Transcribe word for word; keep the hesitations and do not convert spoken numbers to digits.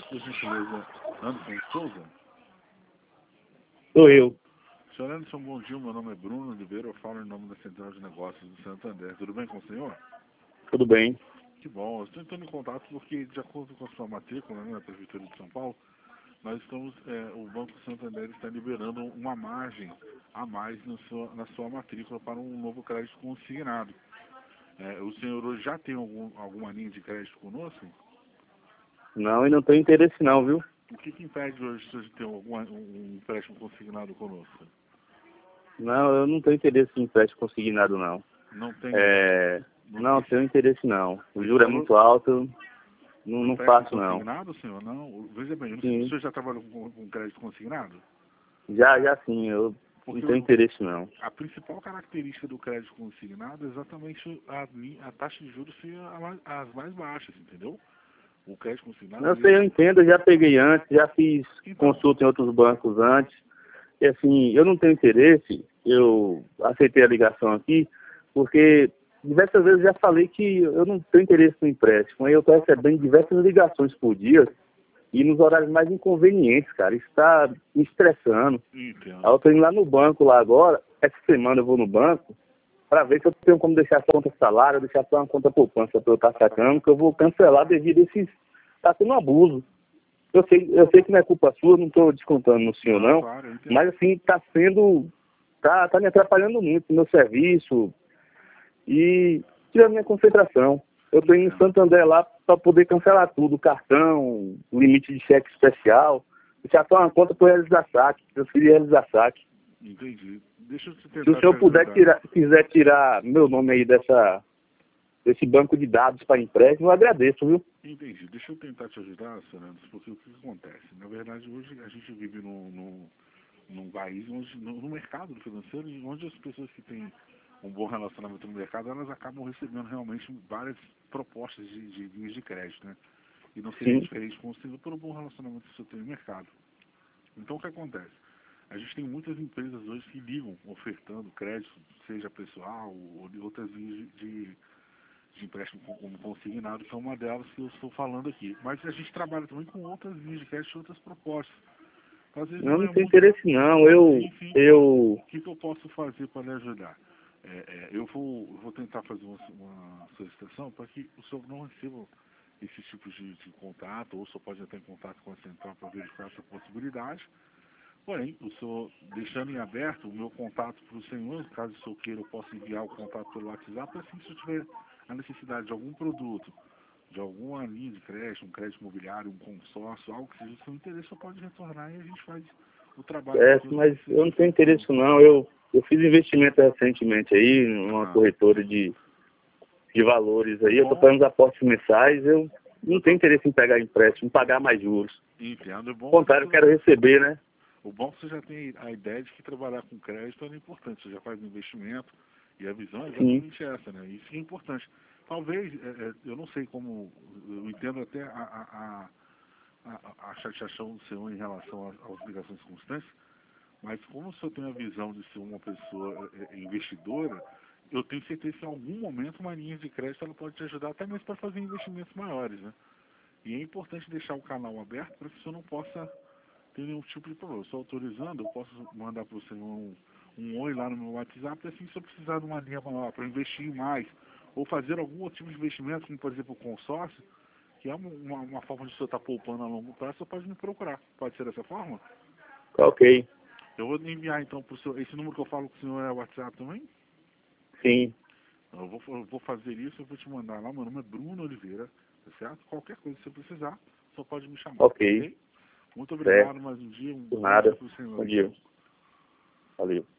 por gentileza, Anderson Souza? Sou eu. Senhor Anderson, bom dia. Meu nome é Bruno Oliveira. Eu falo em nome da Central de Negócios do Santander. Tudo bem com o senhor? Tudo bem. Que bom. Eu estou entrando em contato porque, de acordo com a sua matrícula, né, na Prefeitura de São Paulo, nós estamos, é, o Banco Santander está liberando uma margem a mais na sua, na sua matrícula para um novo crédito consignado. É, o senhor hoje já tem algum, alguma linha de crédito conosco? Não, e não tenho interesse não, viu? O que, que impede hoje o senhor de ter alguma, um empréstimo consignado conosco? Não, eu não tenho interesse em empréstimo consignado, não. Não tem? É... Não, Não, tem tenho interesse não. O juro é muito alto, não, não faço não. Consignado, senhor? Não. Veja bem, eu não sei Sim. se o senhor já trabalhou com, com crédito consignado? Já, já sim, eu Porque não tenho o, interesse não. a principal característica do crédito consignado é exatamente a, li- a taxa de juros ser a mais- as mais baixas, entendeu? O crédito consignado... Não sei, eu entendo, eu já peguei antes, já fiz Então, consulta em outros bancos antes. E assim, eu não tenho interesse, eu aceitei a ligação aqui, porque diversas vezes eu já falei que eu não tenho interesse no empréstimo. Aí eu estou recebendo diversas ligações por dia e nos horários mais inconvenientes, cara. Isso está me estressando. entendo. Aí eu estou indo lá no banco lá agora, essa semana eu vou no banco, para ver se eu tenho como deixar essa conta salário, deixar só uma conta poupança para eu estar sacando, que eu vou cancelar devido a esses... Está tendo abuso. Eu sei, eu sei que não é culpa sua, não estou descontando no senhor não, Claro, eu entendo. mas assim, está sendo... Está tá me atrapalhando muito no meu serviço e tirando minha concentração. Eu estou indo em Santander lá para poder cancelar tudo, cartão, limite de cheque especial, deixar só uma conta para realizar saque, eu queria realizar saque. Entendi. Deixa eu te tentar Se o senhor te puder ajudar. tirar, quiser tirar meu nome aí dessa, desse banco de dados para empréstimo, eu agradeço, viu? Entendi. Deixa eu tentar te ajudar, senhor Anderson, porque o que que acontece? Na verdade, hoje a gente vive num, num, num país, onde, no, no mercado financeiro, onde as pessoas que têm um bom relacionamento no mercado, elas acabam recebendo realmente várias propostas de, de linhas de crédito, né? E não seria Sim. diferente com o senhor pelo bom relacionamento que o senhor tem no mercado. Então, o que acontece? A gente tem muitas empresas hoje que ligam ofertando crédito, seja pessoal ou de outras linhas de, de empréstimo como consignado, que é uma delas que eu estou falando aqui. Mas a gente trabalha também com outras linhas de crédito e outras propostas. Então, às vezes Não, não não é tem muito... interesse não, eu... Enfim, eu... o que, que eu posso fazer para lhe ajudar? É, é, eu, vou, eu vou tentar fazer uma, uma solicitação para que o senhor não receba esse tipo de, de contato, ou o senhor pode entrar em contato com a central para verificar essa possibilidade. Porém, o senhor, deixando em aberto o meu contato para o senhor, caso o senhor queira, eu possa enviar o contato pelo WhatsApp, assim, se eu tiver a necessidade de algum produto, de alguma linha de crédito, um crédito imobiliário, um consórcio, algo que seja do seu interesse, você pode retornar e a gente faz o trabalho. É, mas eu não tenho interesse não, eu, eu fiz investimento recentemente aí, numa Ah. corretora de, de valores aí, eu estou Bom. fazendo os aportes mensais, eu não tenho interesse em pegar empréstimo, em pagar mais juros. Entendo, é bom. Ao contrário, eu quero receber, né? O bom é que você já tem a ideia de que trabalhar com crédito é importante, você já faz investimento e a visão é exatamente essa, né? Isso é importante. Talvez, é, é, eu não sei como, eu entendo até a, a, a, a, a chateação do senhor em relação às, às ligações constantes, mas como o senhor tem a visão de ser uma pessoa é, investidora, eu tenho certeza que em algum momento uma linha de crédito ela pode te ajudar até mesmo para fazer investimentos maiores, né? E é importante deixar o canal aberto para que o senhor não possa ter nenhum tipo de problema. Só autorizando, eu posso mandar para você um, um oi lá no meu WhatsApp, assim, se eu precisar de uma linha maior para investir mais, ou fazer algum outro tipo de investimento, como por exemplo o consórcio, que é uma, uma forma de você estar poupando a longo prazo, você pode me procurar. Pode ser dessa forma? Ok, Eu vou enviar então para o senhor, esse número que eu falo com o senhor é o WhatsApp também? sim, Eu vou, eu vou fazer isso, eu vou te mandar lá, meu nome é Bruno Oliveira, tá certo? Qualquer coisa que você precisar, só pode me chamar, ok, ok? Muito certo, obrigado mais um dia, um por bom dia nada, para o senhor. bom dia, valeu.